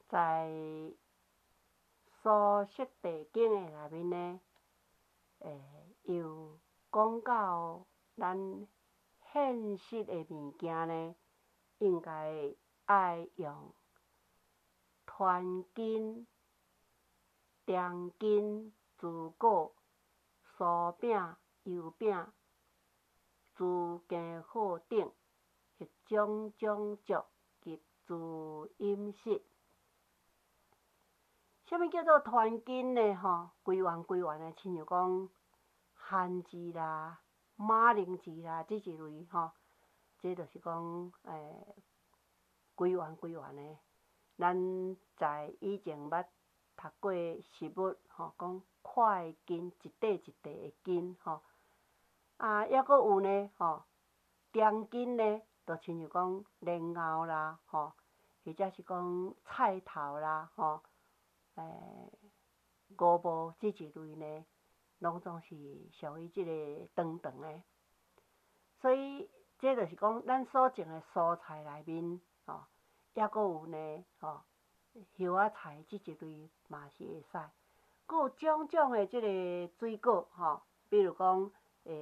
在素食地经的内面呢，又讲到咱现实的物件呢，应该爱用团筋、中筋、猪骨、酥饼、油饼、猪肩胼等迄种种族及自饮食。啥物叫做团筋呢？规圆规圆的，亲像讲番薯啦、马铃薯啦，即一类这就是讲规圆规圆的。咱在以前捌读过食物讲快筋，一块一块的筋抑阁有呢中筋呢，就亲像讲莲藕啦或者是讲菜头啦五步即一类呢，拢总是属于即个长长的。所以这就是讲咱所种的蔬菜内面抑阁有呢叶仔菜即一类嘛是会使。阁有种种的即个水果比如讲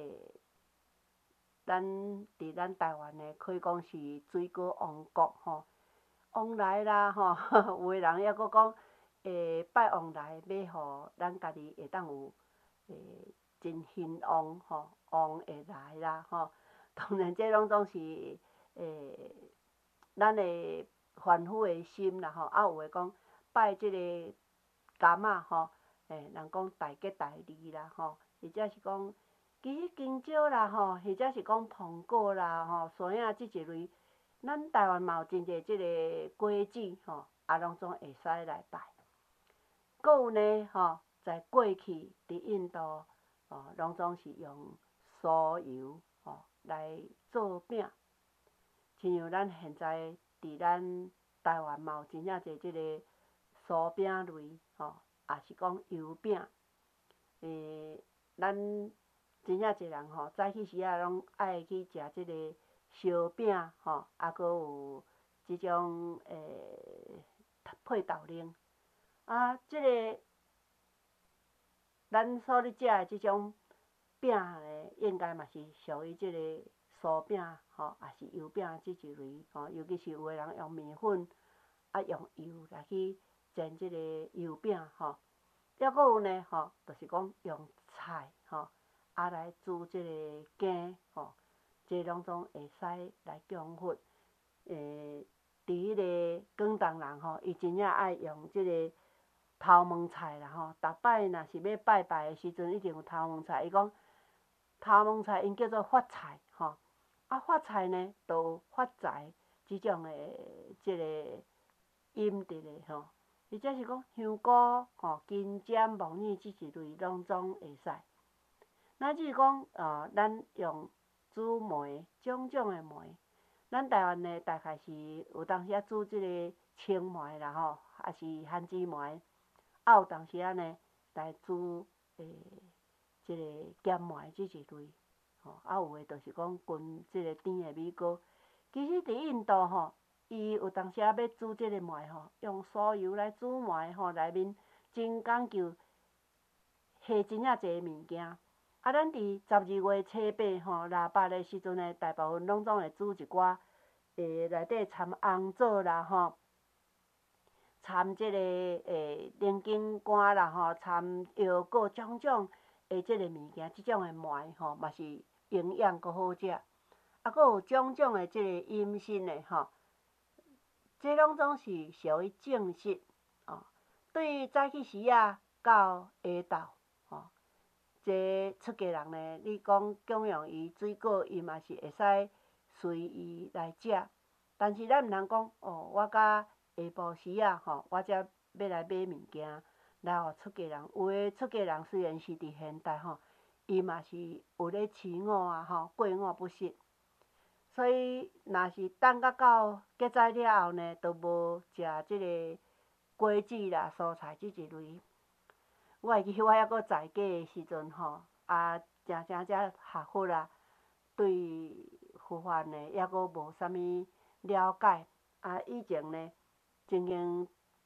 咱伫咱台湾呢，可以讲是水果王国往来啦有诶人抑阁讲拜往来，要互咱家己会当有真兴旺旺会来啦当然这拢总是咱的凡夫的心啦有诶讲拜即个柑仔人讲大吉大利啦或者是讲其实香蕉啦或者是讲苹果啦山影即一类，咱台湾嘛有真侪即个果子拢总会使来拜。阁有呢在过去伫印度拢总是用酥油来做饼，亲像咱现在伫咱台湾嘛有真正侪即个酥饼类也是讲油饼。咱真正侪人早起时仔拢爱去食即个烧饼阁有即种配豆奶即个咱所咧食的即种饼呢，应该嘛是属于即个酥饼也是油饼即一类尤其是有诶人用面粉用油来去煎即个油饼抑阁有呢就是讲用菜来煮即个羹这拢总会使来供佛。伫迄个广东人伊真正爱用即个头毛菜啦逐摆若是要拜拜的时阵，一定有头毛菜。伊讲头毛菜因叫做发财发财呢，就有发财即种的即个音质的或者是讲香菇金针、木耳即一类拢总会使。咱只是讲咱用煮糜种种的糜，咱台湾呢大概是有当时煮即个青糜啦也是番薯糜，有当时呢来煮即个咸糜即一类有诶就是讲滚即个甜的米糕。其实伫印度伊有当时要煮即个糜用酥油来煮糜内面真讲究下真正侪物件。咱伫12月初八腊八的时阵呢，大部分拢总会煮一寡内底掺红枣啦掺即个龙井干啦掺腰果种种的即个物件，即种的糜嘛是营养阁好食。阁有种种的即个饮食呢这拢总是属于正式对早起时仔到下昼这出家人呢，你讲供养伊水果，伊嘛是会使随意来食。但是咱毋通讲我甲下晡时仔我才要来买物件来互出家人。有诶出家人虽然是伫现代伊嘛是有咧持午过午不食。所以若是等到结斋了后呢，都无食即个果子啦、蔬菜即一类。我会记我抑阁在家的时阵真才学佛对佛法呢抑阁无啥物了解以前呢曾经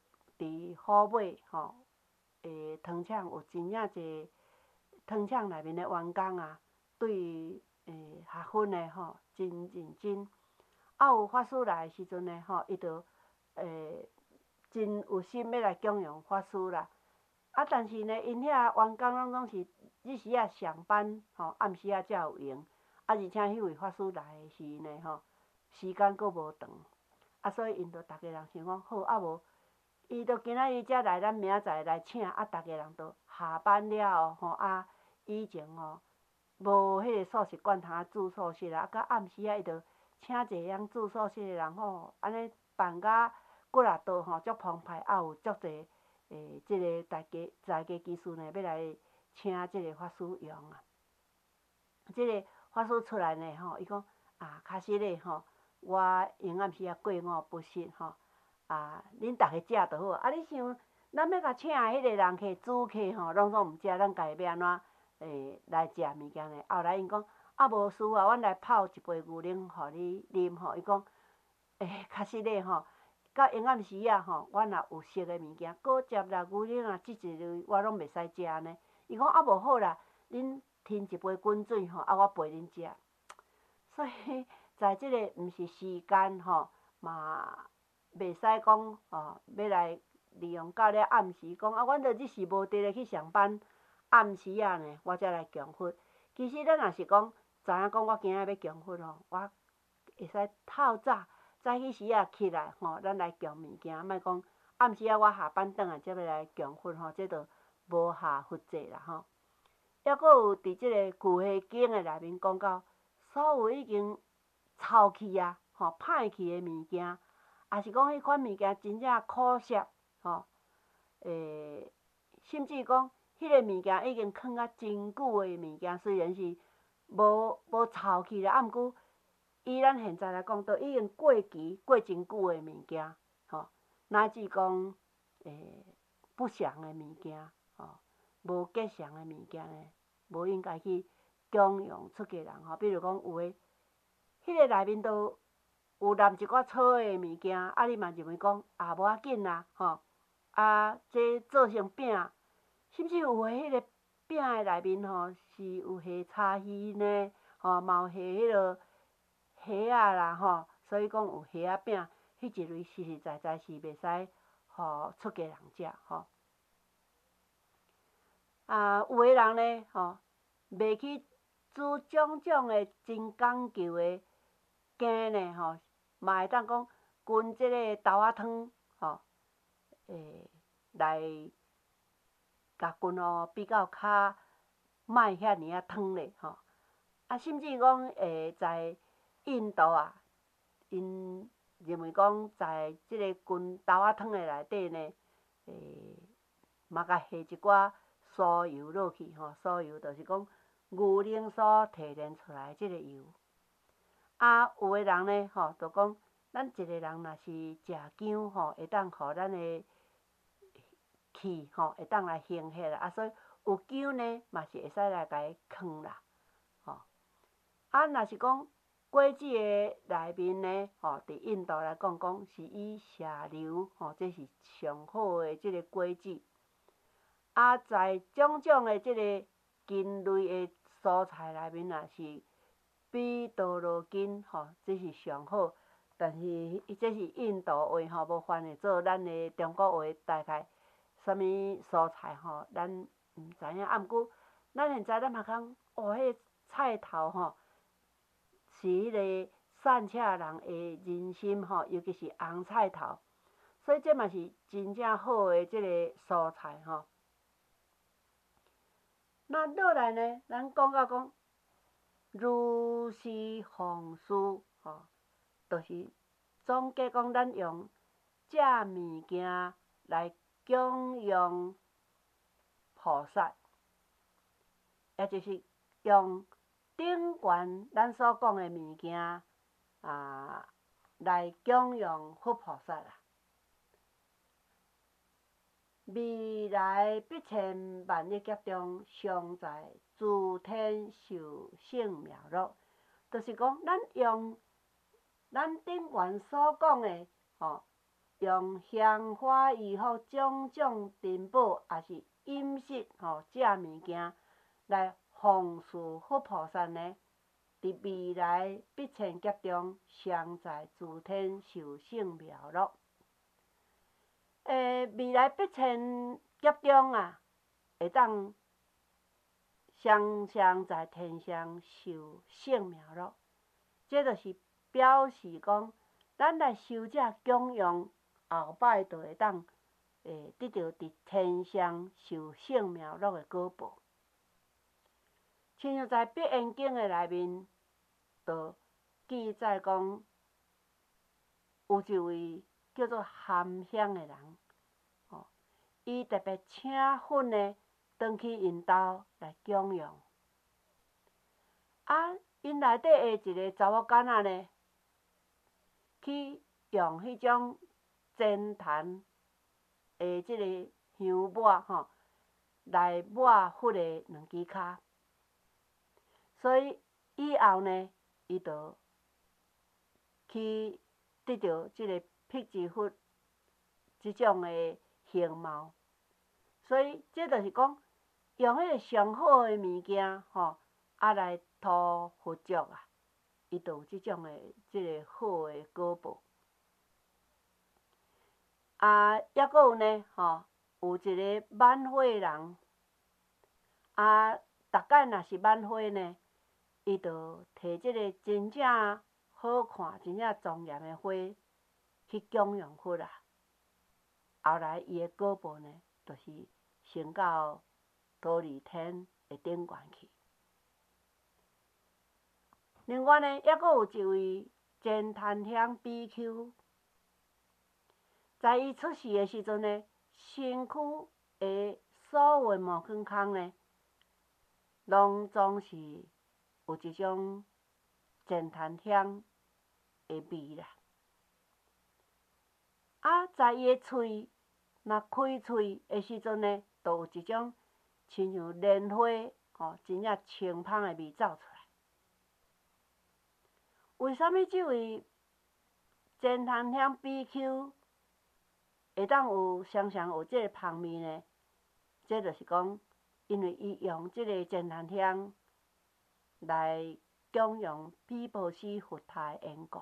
伫虎尾吼，糖厂有真正侪糖厂内面的员工啊，对学分的吼真认真。啊，有法师来的时阵呢，吼，伊就真有心要来供养法师啦。啊，但是呢，因遐员工拢是日时啊上班，吼，暗时啊才有闲。啊，而且迄位法师来的时呢，吼，时间佫无长。啊，所以因着逐个人想讲好，啊无，伊着今仔日才来，咱明仔载来请。啊，逐个人着下班了后，吼，啊，以前吼无迄个素食馆通啊煮素食啊，啊，到暗时啊，伊着请一个样煮素食的人吼，安尼办甲几啊道吼，足澎湃，啊，有足侪即个在家技师呢，要来请即个法师用啊。即个法师出来呢，吼，伊讲啊，确实咧吼，我闲暗时啊过午不食吼，啊，恁逐个食就好。啊，你想，咱要甲请迄个人客主客吼，拢毋食，咱家己要安怎来食物件呢？后来因讲啊，无事啊，阮来泡一杯牛奶互你啉吼。伊讲确实咧吼，到闲暗时啊吼，阮若有熟的物件，果汁啦、牛奶啊，即一类我拢袂使食呢。伊讲啊，无好啦，恁添一杯滚水吼，啊，我陪恁食。所以在即个毋是时间吼，嘛袂使讲吼，要来利用到了暗时，讲啊，阮着日时无得咧去上班，暗时啊呢，我才来供佛。其实咱若是讲知影讲我今仔要供佛吼，我会使透早起时啊起来吼，咱来供物件，莫讲暗时啊我下班转来才要来供佛吼，这着无下佛济啦吼。抑佫有伫即个《旧会经》的内面讲到，所有已经臭去啊，吼歹去的物件，也是讲迄款物件真正可惜，吼，甚至讲迄个物件已经放啊真久的物件，虽然是无臭去啦，啊，毋过以咱现在来讲，都已经过期过真久的物件，吼，乃至讲不祥的物件，吼，无吉祥的物件呢，无应该去供养出家人吼。比如讲有诶，迄个内面都有淋一寡草的物件，啊，你嘛认为讲啊无要紧啦，吼，啊，这做成饼，甚至有诶迄个饼的内面吼是有下柴鱼呢，吼，嘛有下迄落虾仔啦，吼，所以讲有虾仔饼，迄一类实实在在是袂使互出家人食，吼。啊，有诶人呢，吼，袂去煮种种诶真讲究诶羹呢，吼，嘛会当讲滚即个豆仔汤，吼，来甲滚哦比较较莫遐尼啊汤咧，吼。啊，甚至讲在印度啊，因认为讲在即个滚豆仔汤诶内底呢，嘛甲下一寡酥油落去吼，酥油就是讲牛奶所提炼出来即个油。啊，有诶人呢，吼，就讲咱一个人若是食姜吼，会当互咱诶气吼，会当来行血啦。啊，所以有姜呢，嘛是会使来甲伊藏啦，吼。啊，若是讲果子诶内面呢，吼，伫印度来讲是以石榴吼，这是上好诶即个果子。啊，在种种诶即个根类诶蔬菜内面也是比多罗根吼，这是上好。但是这是印度话吼，无翻译做咱诶中国话，大概啥物蔬菜吼，咱毋知影。啊，毋过咱现在咱嘛讲，哦，迄个菜头吼，是迄个善车人诶人心吼，尤其是红菜头，所以这嘛是真正好诶即个蔬菜吼。那落来呢，咱讲到讲如是方式吼，就是总结讲咱用食物件来供养菩萨，也就是用顶悬咱所讲的物件啊来供养佛菩萨啦。未来必千万亿劫中，常在诸天受胜妙乐。就是讲，咱用咱顶悬所讲的吼， 用香花衣服、种种珍宝，也是饮食食物件来奉事佛菩萨呢，伫未来必千劫中，常在诸天受胜妙乐。未来必千劫中啊，会当常常在天上受胜妙乐。这就是表示讲，咱来修这供养，后摆就会当得到伫天上受胜妙乐的果报。亲像在《必缘经》的内面，就记载讲，有一位叫做含香的人，伊特别请粉呢，转去因兜来供养。因内底的一个查某囡仔呢，去用迄种煎坛的即个香抹来抹佛的两支骹，所以以后呢，伊就去得到即个辟支佛即种的形貌。所以这就是讲，用迄个上好的物件来讨佛足啊，伊就有即种的即个好的果报。抑阁有呢，有一个挽花人，逐摆若是挽花呢，伊就摕即个真正好看、真正庄严的花去供养佛啊。后来伊的果报呢，就是升到忉利天的顶悬去。另外呢，抑阁有一位旃檀香比丘，在伊出世的时阵呢，身躯的所有的毛孔孔呢，拢总是有一种旃檀香的味啦。在伊的喙若开喙的时阵呢，就有一种亲像莲花真正清芳的味走出来。为什么这位旃檀香比丘会当常常有这个香味呢？这就是讲，因为伊用这个旃檀香来供养毗婆尸佛塔的缘故。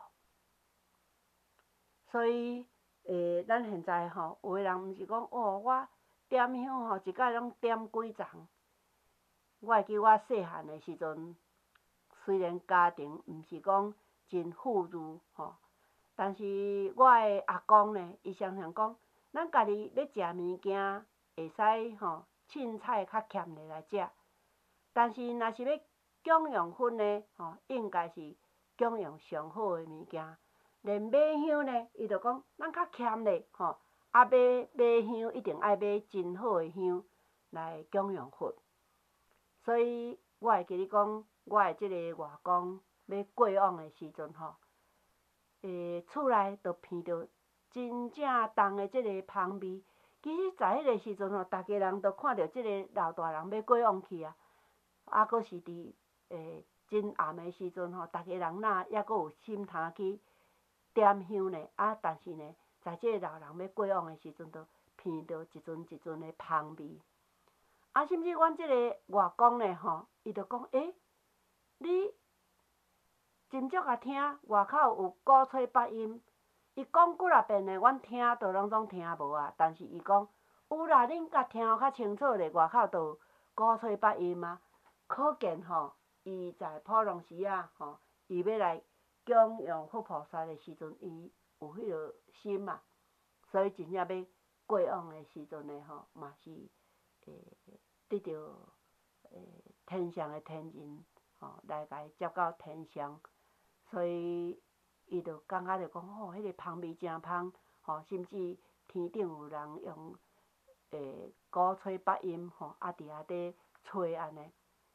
所以咱现在有的人毋是讲我点香一摆拢点几丛。我会记我细汉的时阵，虽然家庭毋是讲真富裕但是我的阿公呢，伊常常讲，咱家己咧食物件会使凊彩较俭咧来食，但是若是要供养佛呢，应该是供养上好的物件。连买香呢，伊就讲咱较俭咧买香一定爱买真好的香来供养佛。所以我会记咧讲，我的即个外公要过往的时阵厝内就闻到真正重的即个香味。其实，在迄个时阵逐个人都看到即个老大人要过往去啊，阁是伫真暗的时阵逐个人抑阁有心通去点香呢。但是呢，在即个老人要过往的时阵，就闻到一阵一阵的香味。甚至阮即个外公呢，伊就讲你真足啊听，外口有鼓吹八音。伊讲几啊遍呢，阮听都拢总听无啊。但是伊讲有啦，恁甲听较清楚咧，外口都有鼓吹八音啊。可见伊在普隆时啊，伊要来供养佛菩萨的时阵，伊有迄个心啊。所以真正要过往的时阵呢，嘛是得到天上的天人来甲伊接到天上。所以伊就感觉着讲迄个香味真香甚至天顶有人用鼓吹八音伫遐底吹安尼。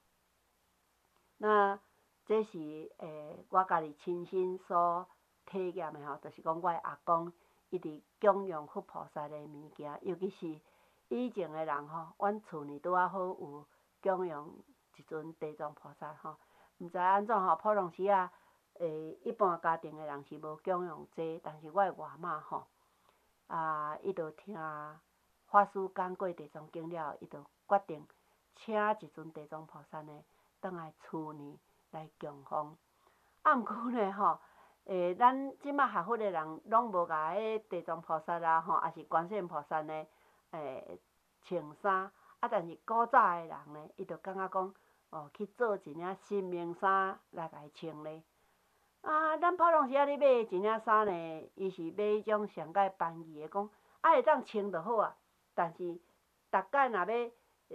那这是我家己亲身所体验的就是讲我的阿公伊伫供养佛菩萨的物件，尤其是以前的人阮厝呢拄好有供养一尊地藏菩萨毋知安怎普隆时一般家庭的人是无供养这，但是我的外妈伊就听法师讲过地藏经了后，伊就决定请一尊地藏菩萨呢，倒来厝呢来供奉。毋过呢吼，咱即马学佛的人拢无甲迄地藏菩萨啦吼，也是观世音菩萨呢，穿衫。但是古早的人呢，伊就感觉讲，去做一领新棉衫来甲伊穿咧。咱普通时咧买一领衫呢，伊是买迄种上界便宜的，讲会当穿就好啊。但是逐摆若要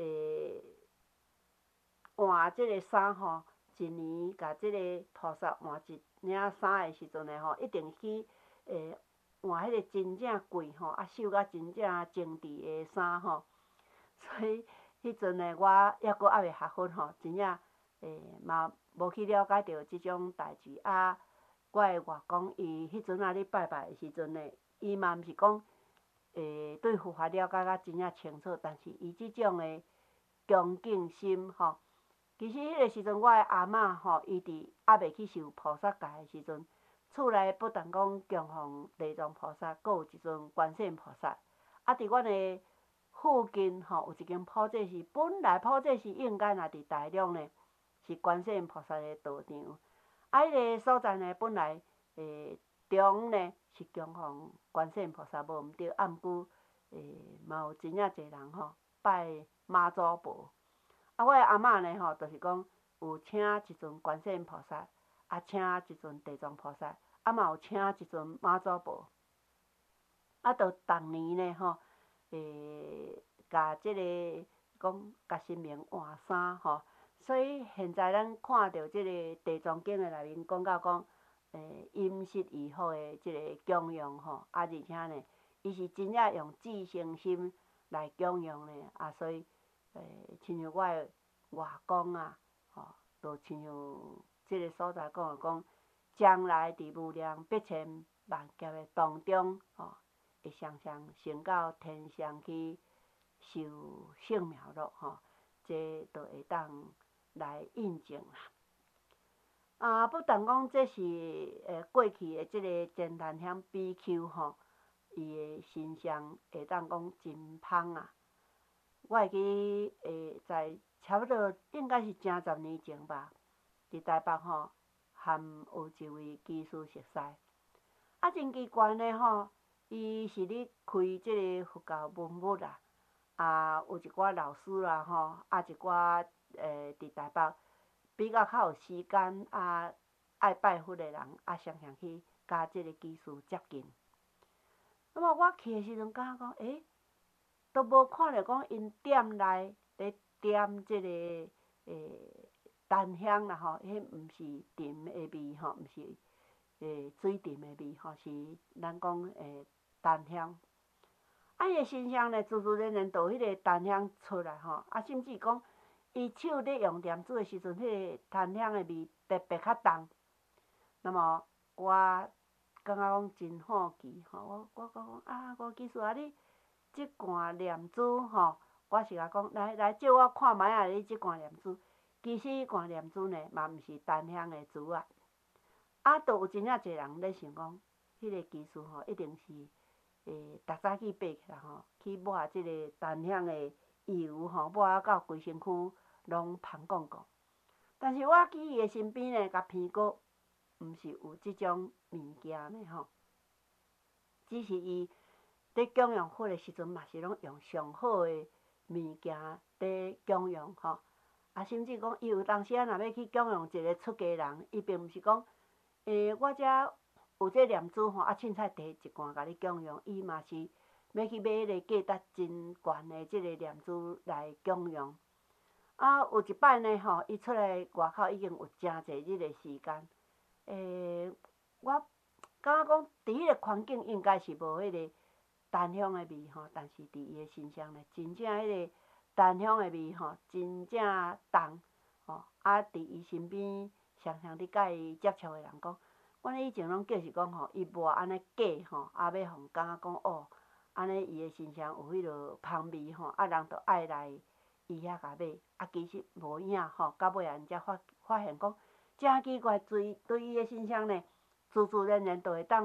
换即个衫吼，一年甲即个菩萨换一领衫的时阵呢吼，一定去换迄个真正贵吼，绣甲真正精致的衫吼。所以迄阵呢，我抑阁还未学佛吼，真正嘛无去了解到即种代志。我的外公伊迄阵咧拜拜的时阵呢，伊嘛毋是讲对佛法了解甲真正清楚，但是伊即种的恭敬心吼，其实迄个时阵我的阿嬷吼，伊伫还未去受菩萨戒的时阵，厝内不但讲供奉地藏菩萨，阁有一尊观世音菩萨。伫阮的附近吼，有一间普济寺，本来普济寺应该若伫台中呢，是观世音菩萨的道场。迄个所在呢，本来中呢是供奉观世音菩萨，无毋对。毋过嘛有真正侪人吼拜妈祖婆。我的阿嬷呢吼，就是讲有请一尊观世音菩萨，请一尊地藏菩萨，嘛有请一尊妈祖婆。就逐年呢吼。甲即个讲甲神明换衫吼，所以现在咱看到即个地藏经的内面讲到讲，阴湿宜好的即个供养吼，而且呢，伊是真正用至诚心来供养呢，所以亲像我的外公吼，就亲像即个所在讲的讲，将来伫无量百千万劫的当中吼。会常常升到天上去受圣妙乐吼，这就会当来印证啦。不但讲这是过去的即个真檀香比丘吼，伊的形象会当讲真芳啊。我会记在差不多应该是正10年前吧，伫台北吼，含有一位居士熟识，真奇怪呢吼。伊是咧开即个佛教文物有一寡老师啦吼，一寡伫台北比较较有时间爱拜佛的人，常常去甲即个居士接近。那么我去的时阵，感觉讲，都无看着讲因店内咧点即个檀香啦吼，迄毋是沉的味吼，毋是水沉的味吼，是咱讲檀香。伊的身上呢，自自然然就有迄个檀香出来吼，甚至讲伊手咧用念珠的时阵，迄个檀香的味特别较重。那么我感觉讲真好奇吼，我讲吴居士你即罐念珠吼，我是甲讲来借我看卖你即罐念珠。其实迄罐念珠呢，嘛毋是檀香的珠都有真正侪人咧想讲，迄个居士吼一定是逐早起爬起来吼，去抹即个檀香的油吼，抹到规身躯拢芳光光。但是我去伊的身边呢，甲闻过，毋是有即种物件呢吼。只是伊咧供养佛的时阵，嘛是拢用上好的物件咧供养吼。甚至讲伊有当时若要去供养一个出家人，伊并毋是讲我遮有这念珠吼，凊彩摕一罐甲你供养，伊嘛是要去买迄个价值真悬的即个念珠来供养。有一摆呢吼，伊出来外口已经有真侪日的时间。我感觉讲，伫迄个环境应该是无迄个檀香的味吼，但是伫伊的身上呢，真正迄个檀香的味吼，真正重吼。伫伊身边常常伫甲伊接触的人讲。阮以前拢叫是讲吼，伊抹安尼假吼，要互感觉讲安尼伊的身上有迄落香味吼，人就爱来伊遐甲买。其实无影吼，到尾人才发现讲，真奇怪，对伊的身上呢，自自然然就会当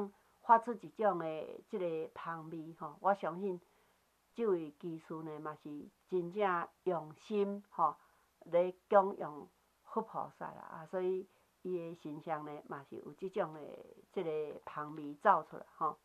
发出一种的即个香味吼。我相信即位技师呢，嘛是真正用心吼咧供养佛菩萨啦，所以伊的形象呢，嘛是有即种的即个香味走出来吼。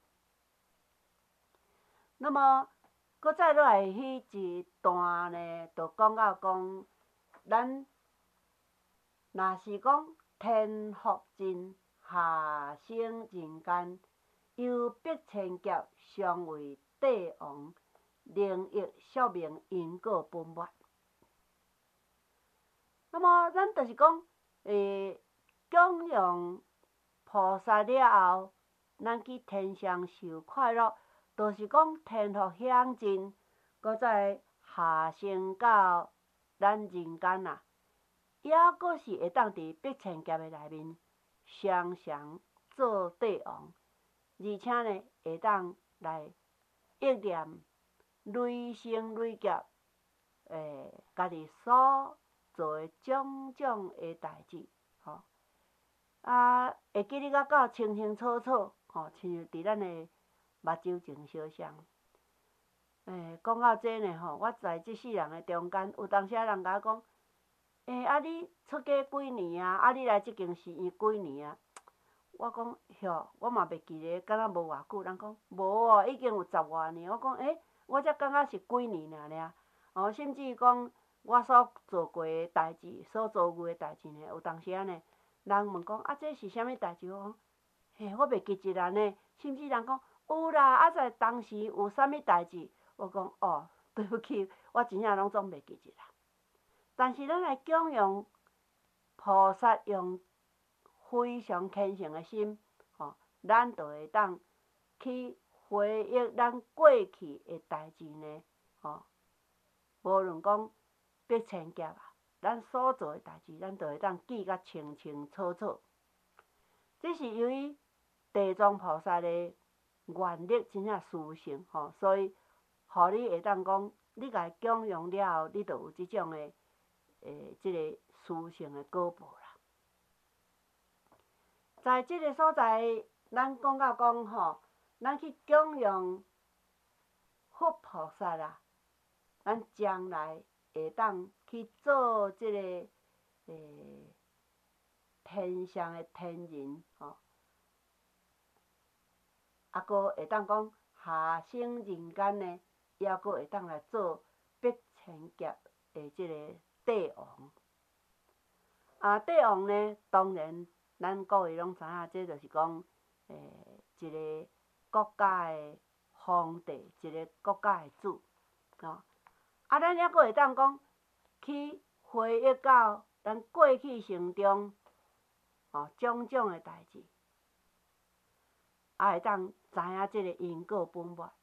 那么，搁再落来迄一段呢，就讲到讲，咱若是讲天福尽，下生人间，由百千劫尚为帝王，灵益宿命因果本末。那么，咱就是讲，供养菩萨了后，咱去天上受快乐，就是讲天福享尽，搁再下生到咱人间啊，抑搁是会当伫百千劫的内面，常常做帝王，而且呢，会当来忆念累生累劫，家己所做的种种的代志，吼，会记哩到清清楚楚，吼，亲像伫咱的目睭前烧双。讲到这呢，吼，我在即世人的中间，有当时啊人甲我讲，你出家几年啊？你来即间寺院几年啊？我讲，哟，我嘛袂记咧，敢若无偌久。人讲无哦，已经有10外年。我讲，我才感觉是几年尔。哦，甚至讲我所做过的代志，所遭遇的代志呢，有当时啊呢，人问讲，这是啥物代志？我讲，我袂记一啦呢。甚至人讲，有啦，在当时有啥物代志？我讲，哦，对不起，我真正拢总袂记一啦。但是咱来供养菩萨，用非常虔诚的心，吼，咱就会当去回忆咱过去的代志呢，吼，无论讲百千劫啊，咱所做的代志，咱就会当记甲清清楚楚。这是由于地藏菩萨的愿力真正殊胜，吼，所以互你会当讲，你家供养了后，你就有即种的即个殊胜的果报啦。在即个所在，咱讲到讲吼，咱去供养佛菩萨啦，咱将来会当去做即个天上的天人吼，搁会当讲下生人间呢，抑搁会当来做百千劫的即个帝王。帝王呢，当然咱各位拢知影，这就是讲，一个国家的皇帝，一个国家的主，吼。咱抑搁会当讲去回忆到咱过去生中，吼，种种的代志，会当知影即个因果本末。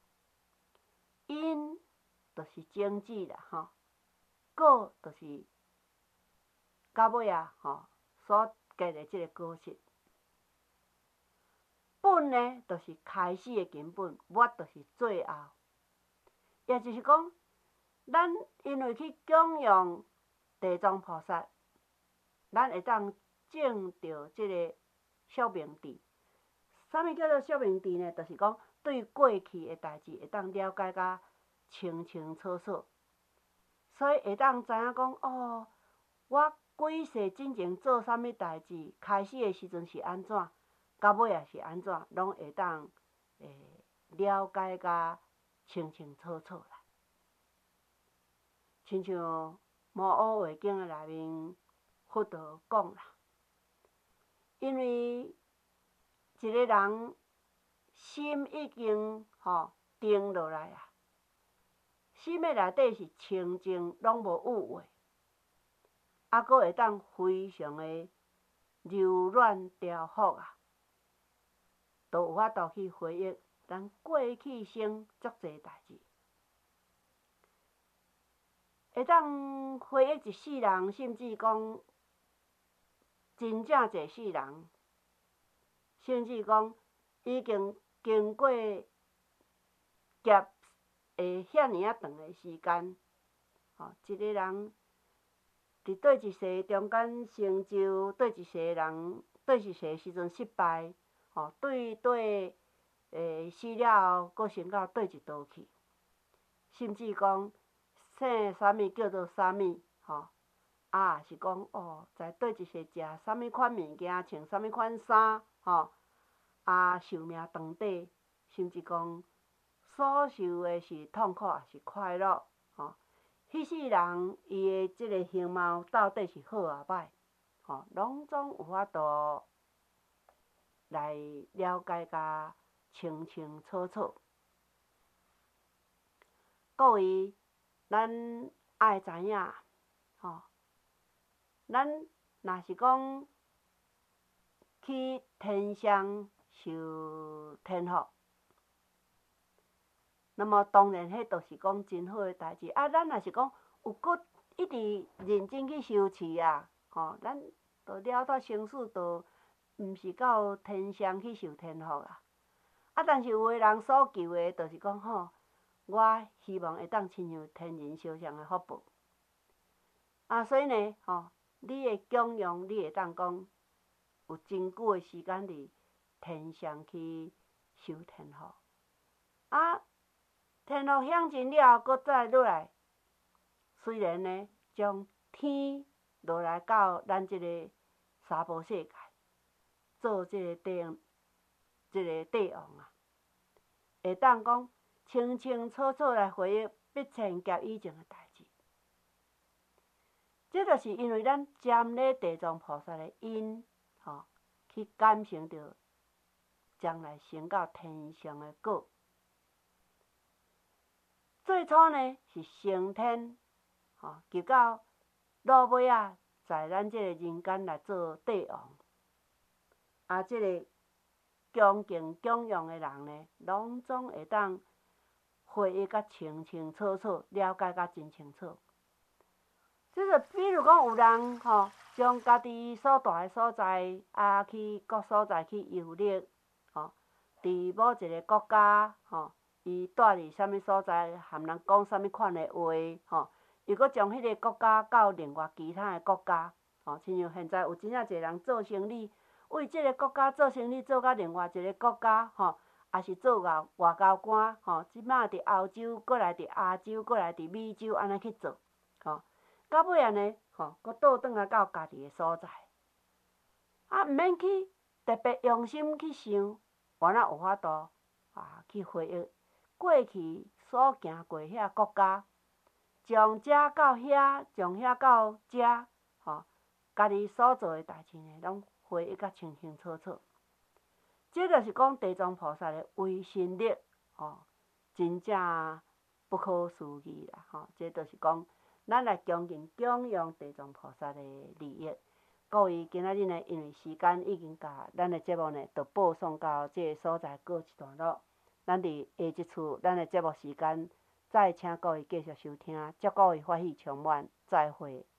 因就是种子啦，吼，果就是到尾啊，吼，所结的即个果实。本呢，就是开始的根本，末就是最后。也就是讲，咱因为去供养地藏菩萨，咱会当证到即个宿命智。啥物叫做宿命智呢？就是讲对过去的代志会当了解甲清清楚楚，所以会当知影讲，哦，我几世之前做啥物代志，开始的时阵是安怎，到尾也是安怎，拢会当了解甲清清楚楚啦。亲像《摩诃维经》的内面，佛陀讲啦，因为一个人心已经定落来啊，心的内底是清净，拢无有碍，搁会当非常的柔软调伏啊，都有法度去回忆咱过去生足侪代志，会当回忆一世人，甚至讲真正侪世人，甚至讲已经经过劫遐尔啊长的时间，一个人伫对一世中间成就，对一世人对一世时阵失败， 对死了后，佫升到对一道去，甚至讲姓啥物叫做啥物，也是讲在对一些食啥物款物件，穿啥物款衫，寿命长短，甚至讲所受的是痛苦还是快乐，迄世人伊的即个形貌到底是好也歹，拢总有法度来了解甲清清楚楚。各位，咱爱知影，咱若是讲去天上受天福，那么当然迄著是讲真好诶代志。咱若是讲有搁一直认真去修持啊，咱著了脱生死，著毋是到天上去受天福啊。但是有诶人所求诶，著是讲我希望会当亲像天人相像诶福报。所以呢，你会供养，你会当讲有真久诶时间伫天上去受天福。天福享尽了后，搁再落来，虽然呢，将天落来到咱即个娑婆世界，做即个帝王啊，会当讲清清楚楚来回忆必千劫以前诶代志。这就是因为咱沾了地藏菩萨诶因，去感受着将来升到天上诶果。最初呢是升天，求到落尾啊，在咱即个人间来做帝王。即个恭敬供养诶人呢，拢总会当回忆甲清清楚楚，了解甲真清楚。即个比如讲有人将家己所住诶所在去各所在去游历，伫某一个国家，伊住伫啥物所在，含人讲啥物款诶话，伊阁将迄个国家到另外其他诶国家，亲像现在有真正侪人做生意，为即个国家做生意做到另外一个国家，也是做外交官，即摆伫欧洲，过来伫亚洲，过来伫美洲，安尼去做，到尾安尼，阁倒转来到家己诶所在，毋免去特别用心去想，原来有法度去回忆过去所行过遐国家，从遮到遐，从遐到遮，家己所做诶代志呢，拢回忆甲清清楚楚。这就是讲地藏菩萨诶威神力，真正不可思议啦，这就是讲咱来恭敬供养地藏菩萨诶利益。各位，今仔日呢，因为时间已经甲咱诶节目呢，就播送到这个所在告一段落。咱伫下一次咱诶节目时间，再请各位继续收听，祝各位法喜充满，再会。